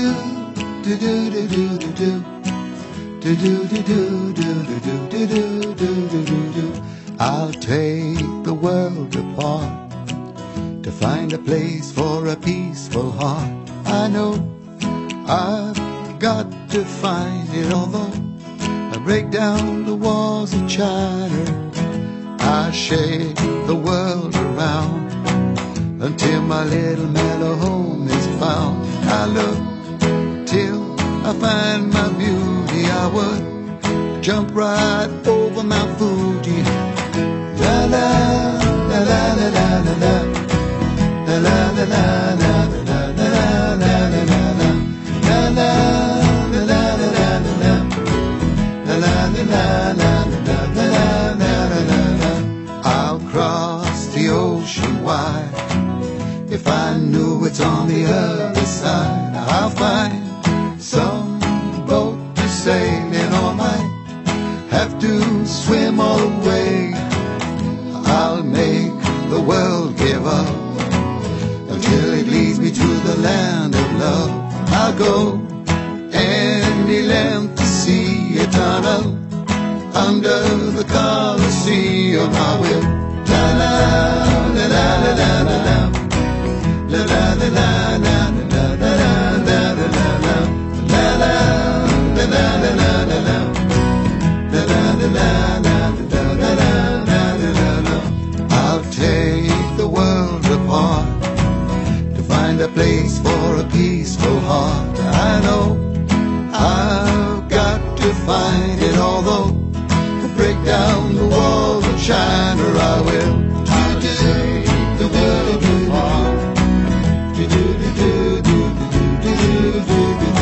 I'll take the world apart to find a place for a peaceful heart. I know I've got to find it, although I break down the walls of China. I shake the world around until my little mellow home is found. I look till I find my beauty. I would jump right over Mount Fuji. La la la la la la la la la la la la la la la. I'll cross the ocean wide if I knew it's on the other side. I'll find some boat to sail in, or might have to swim all the way. I'll make the world give up until it leads me to the land of love. I'll go any length to see eternal under the Colosseum. I will. La la la la la la la la la la la la la la la la. I'll take the world apart to find a place for a peaceful heart. I know I've got to find it, although I break down the walls of China. I will. I'll take the world apart.